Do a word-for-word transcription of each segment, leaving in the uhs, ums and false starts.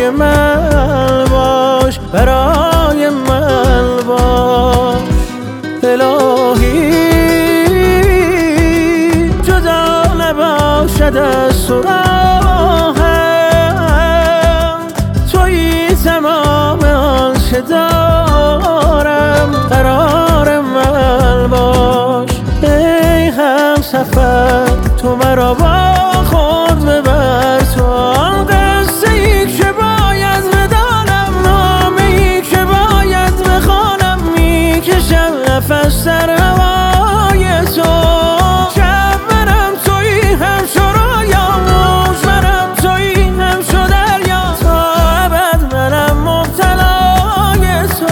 برای من باش، برای من باش الهی. جدا نباشد از تو راهم، تویی تمام آنچه دارم، قرار من باش. ای همسفر تو مرا با خود ببر، تو آن قصه ای که باید بدانم، نامه ای که باید بخوانم، میکشم نفس در هوای تو. شب منم تویی همچو رویام، موج منم تویی همچو دریا، تا ابد منم مبتلای تو.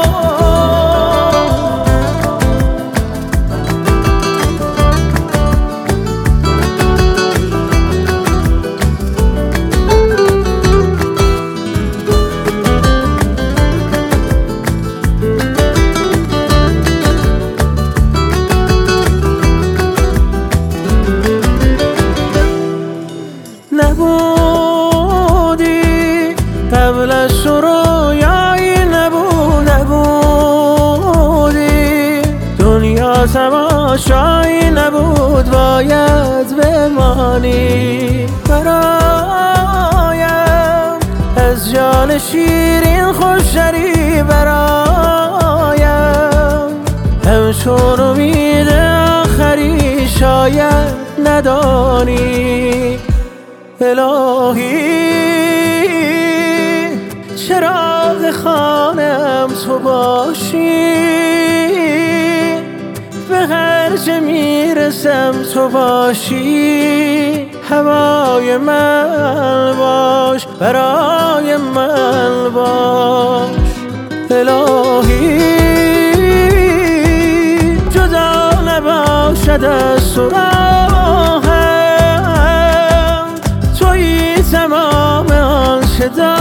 نبودی قبل از تو رویایی، نبود نبودی دنیا تماشایی، نبود باید بمانی. برایم از جان شیرین خوشتری، برایم همچون امید آخری شاید ندانی. الهی چراغ خانم تو باشی، به هر جا میرسم تو باشی. هوای من باش، برای من باش الهی. جدا نباشد از تو راهم، تویی تمام آنچه دارم،